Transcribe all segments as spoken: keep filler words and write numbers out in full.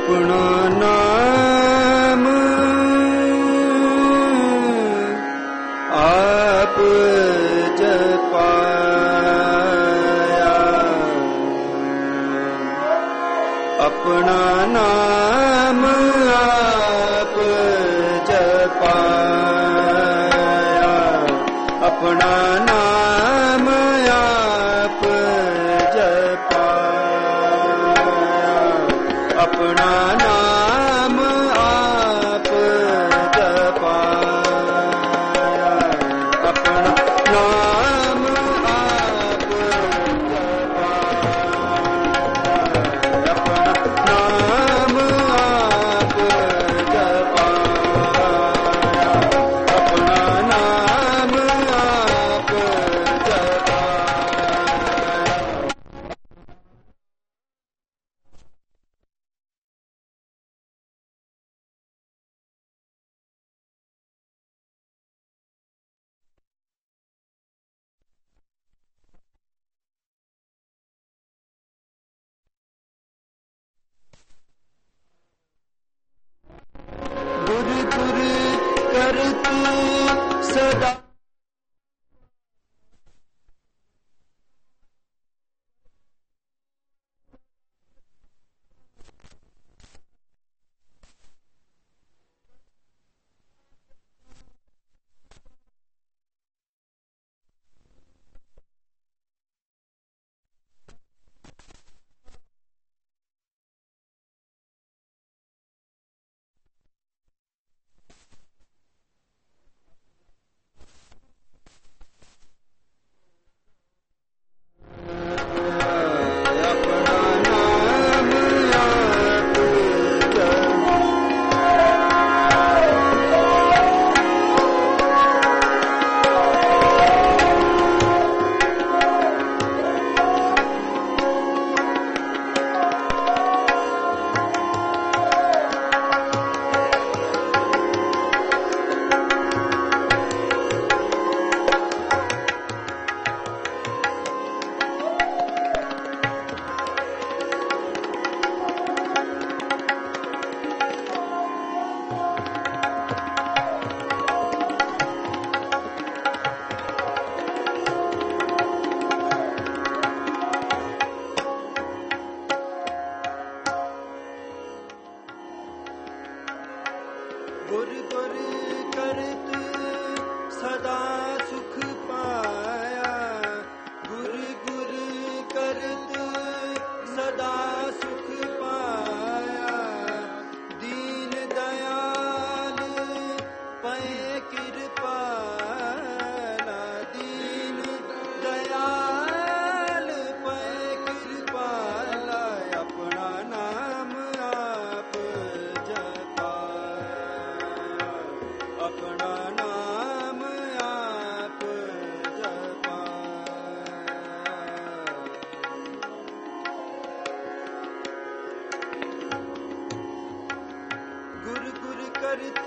ਆਪਣਾ ਨਾਮ ਆਪ ਜਪਾਇਆ, ਆਪਣਾ ਨਾਮ ਆਪ ਜਪਾਇਆ, ਆਪਣਾ ਨਾਮ ਆਪ ਜਪਾਇਆ, ਆਪਣਾ ਨਾਮ ਆਪ ਜਪਾਇਆ, ਆਪਣਾ ਨਾਮ ਆਪ ਜਪਾਇਆ, ਆਪਣਾ ਨਾਮ ਆਪ ਜਪਾਇਆ, ਆਪਣਾ ਨਾਮ ਆਪ ਜਪਾਇਆ। ਗੁਰ ਗੁਰ ਕਰਤ ਸਦਾ ਗੁਰ ਗੁਰ ਕਰਤ ਸਦਾ ਸੁਖ ਪਾਇਆ, ਗੁਰ ਗੁਰ ਕਰਤ ਸਦਾ ਸੁਖ ਪਾਇਆ, ਦੀਨ ਦਇਆਲ ਪਏ ਕਿਰਪਾਲਾ, ਦੀਨ ਦਇਆਲ ਪਏ ਕਿਰਪਾਲਾ, ਆਪਣਾ ਨਾਮ ਆਪ ਜਪਾਇਆ, ਆਪਣਾ ਨਾਮ ਆਪ ਜਪਾਇਆ। ਗੁਰ ਗੁਰ ਕਰਤ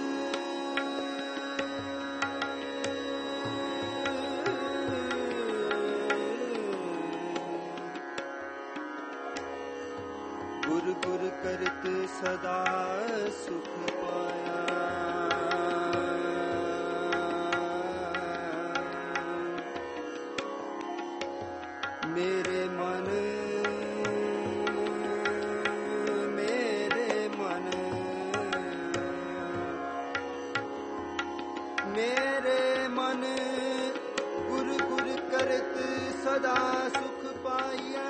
ਗੁਰ ਗੁਰ ਕਰਤ ਸਦਾ ਸੁਖ ਪਾਇਆ, ਮੇਰੇ ਮਨ ਮੇਰੇ ਮਨ ਮੇਰੇ ਮਨ ਗੁਰ ਗੁਰ ਕਰਤ ਸਦਾ ਸੁਖ ਪਾਈਐ,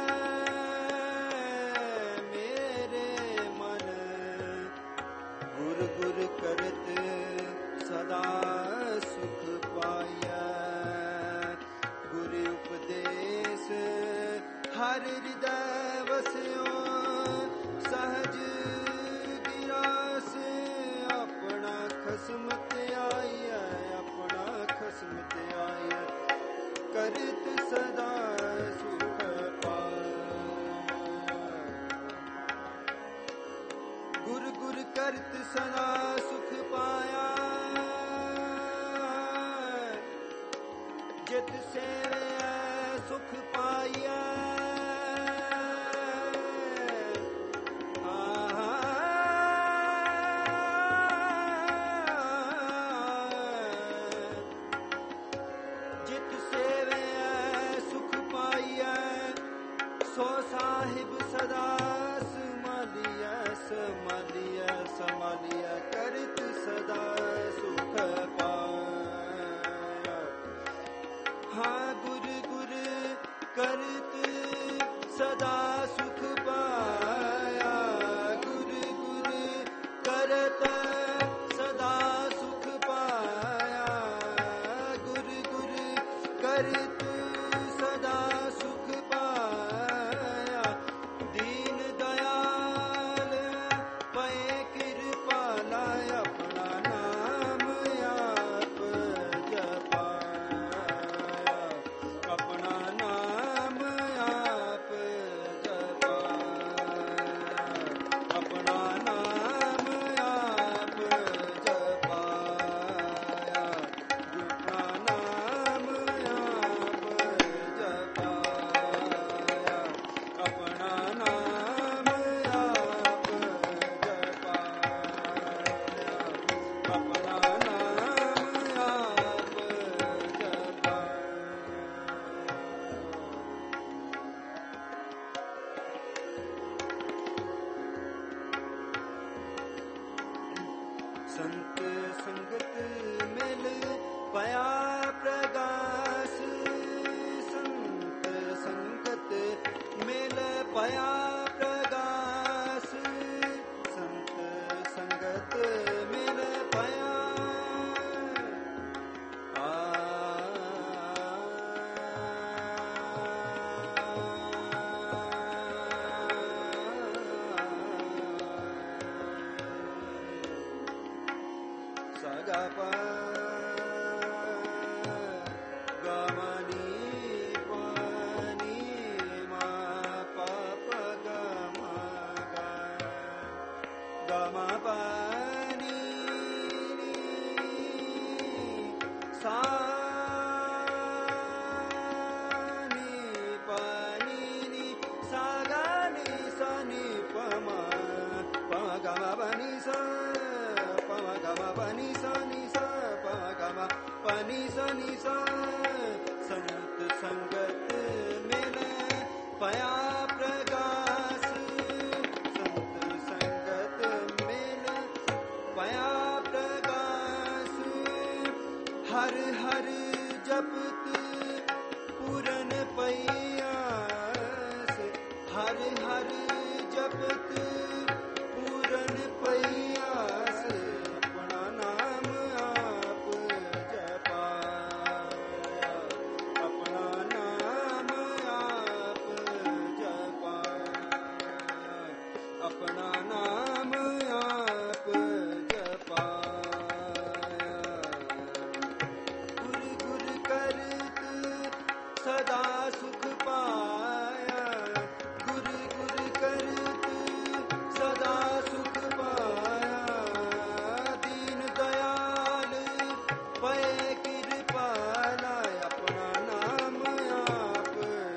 ਮੇਰੇ ਮਨ ਗੁਰ ਗੁਰ ਕਰਤ ਸਦਾ ਸੁਖ ਪਾਈਐ, ਗੁਰ ਉਪਦੇਸ ਹਰ ਹਿਰਦੈ ਵਸਿਓ, ਸਹਜ ਗਿਰਾਸ ਆਪਣਾ ਖਸਮ ਧਿਆਈਐ, ਆਪਣਾ ਖਸਮ ਧਿਆਈਐ, ਕਰਤ ਸਦਾ ਸੁਖ ਪਾਇਆ, ਗੁਰ ਗੁਰ ਕਰਤ ਸਦਾ ਸੁਖ ਪਾਇਆ, ਜਿਤ ਸੇਵਿਐ ਸੁਖ ਪਾਈਐ, ਆਹ ਸੰਤ ਸੰਗਤ ਮਿਲ ਪਿਆ ਪ੍ਰਗਾਸ, ਸੰਤ ਸੰਗਤ ਮਿਲ ਪਿਆ ਪ੍ਰਗਾਸ, ਸੰਤ ਸੰਗਤ ਮਿਲ ਪਿਆ saga pa ga ma ni pa ni ma pa pa ga ma ga ga ma pa ni ni sa ni pa ni ni sa ga ni sa ni pa ma pa ga ma pa ni sa pani sa ni sa pa ga ma pani sa ni sa, ਸੰਤ ਸੰਗਤ ਮਿਲ ਪਿਆ ਪ੍ਰਗਾਸ, ਸੰਤ ਸੰਗਤ ਮਿਲ ਪਿਆ ਪ੍ਰਗਾਸ, ਹਰ ਹਰ ਜਪਤ ਪੂਰਨ ਪਈਆਸ, ਹਰ ਹਰ ਜਪਤ ਪੂਰਨ ਪਈਆਸ, ਆਪਣਾ ਨਾਮ ਆਪ ਜਪਾਇਆ, ਗੁਰ ਗੁਰ ਕਰਤ ਸਦਾ ਸੁਖ ਪਾਇਆ, ਗੁਰ ਗੁਰ ਕਰਤ ਸਦਾ ਸੁਖ ਪਾਇਆ, ਦੀਨ ਦਇਆਲ ਪਏ ਕਿਰਪਾਲਾ, ਆਪਣਾ ਨਾਮ ਆਪ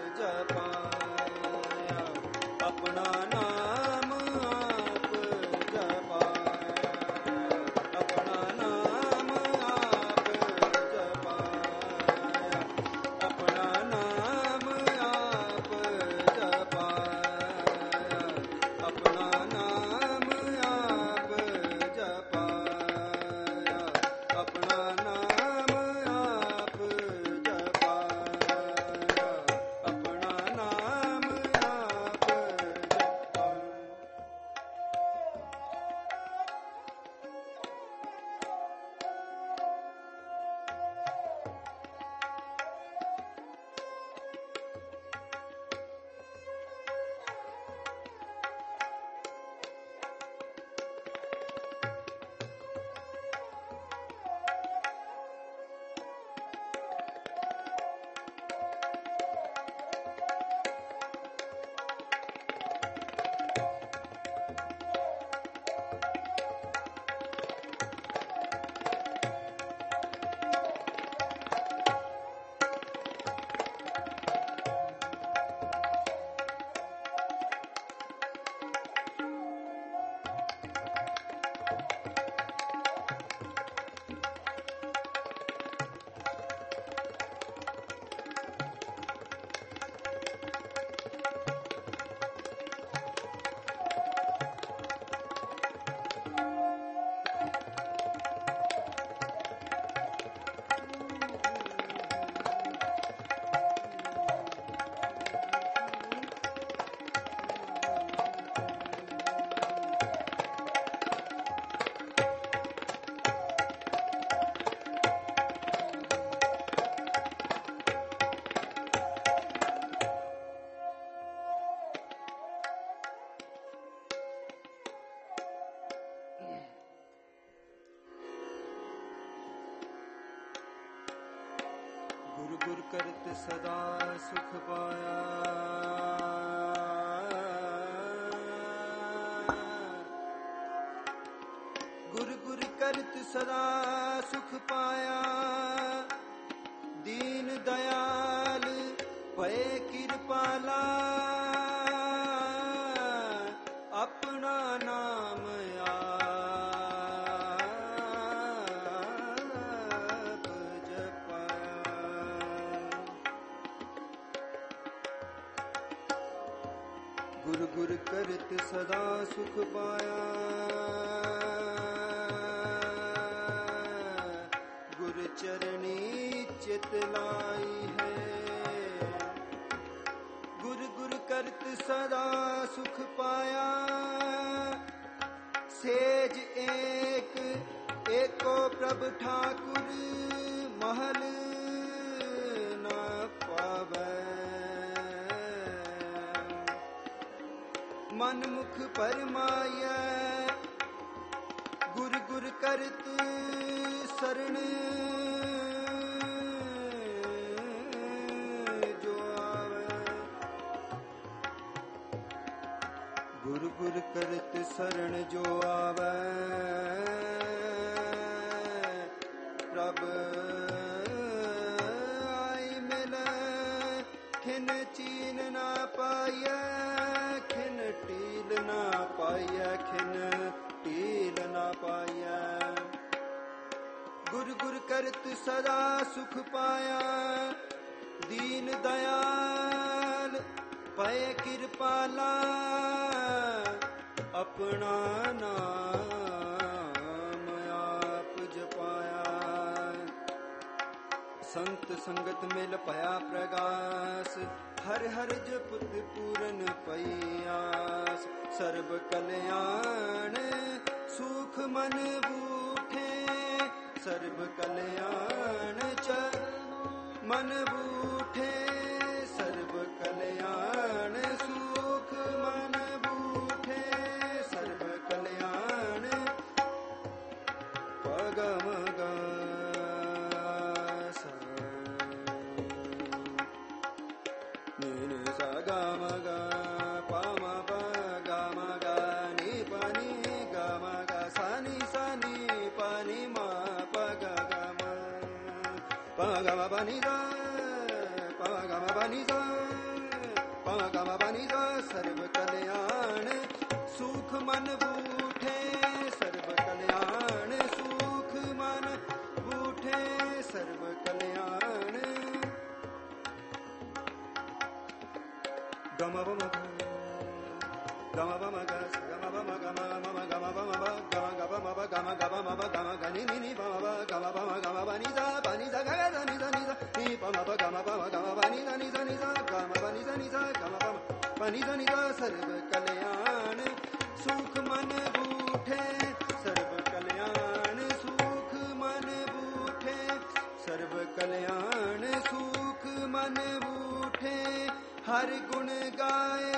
ਜਪਾਇਆ, ਆਪਣਾ ਨਾਮ ਗੁਰ ਗੁਰ ਕਰਤ ਸਦਾ ਸੁਖ ਪਾਇਆ, ਗੁਰ ਗੁਰ ਕਰਤ ਸਦਾ ਸੁਖ ਪਾਇਆ, ਦੀਨ ਦਇਆਲ ਭਏ ਕਿਰਪਾਲਾ, ਆਪਣਾ ਨਾਮ ਆਪ ਜਪਾਇਆ, ਗੁਰ ਗੁਰ ਕਰਤ ਸਦਾ ਸੁਖ ਪਾਇਆ। लाई है। गुर गुर करत सदा सुख पाया, सेज एक एको प्रभ ठाकुर महल न पावै। मन मुख परमाया गुर गुर करत शरण जो आवे। गुर गुर करत शरण जो आवे, प्रभ आई मिले खिन चीन ना पाइय, खिन टील ना पाइय, खिन टील ना पाइय। गुर गुर करत सदा सुख पाया, दीन दयाल पय कृपाला, अपना नाम आप जपाया। संत संगत मिल पया प्रगास, हर हर जपत पूरन पयास। सर्व कल्याण सुख मन बूठे, सर्व कल्याण च मन बूठे। सर्व कल्याण सुख मन बूठे, सर्व कल्याण पगम गा गम ग पम प गम ग नि पनि गम ग सनि सनि पनि म प ग गम प गम पनि ग प गम पनि ग प गम पनि ग। सर्व कल्याण सुख मन बूठे, सर्व कल्याण सुख मन बूठे, सर्व कल्याण गम बम गम बम ग गम बम गम मम गम बम ब गम ग बम ब गम ग बम ब गम ग नि नि नि बम ब गम बम गम ब नि सा प नि सा ग ग नि सा नि सा नि प म प गम बम गम ब नि सा नि सा नि सा गम ब नि सा नि सा गम बम प नि सा नि सा। सर्व कल्याण सुख मन बूठे, सर्व कल्याण सुख मन बूठे, सर्व कल्याण सुख मन बूठे। हर गुण गाए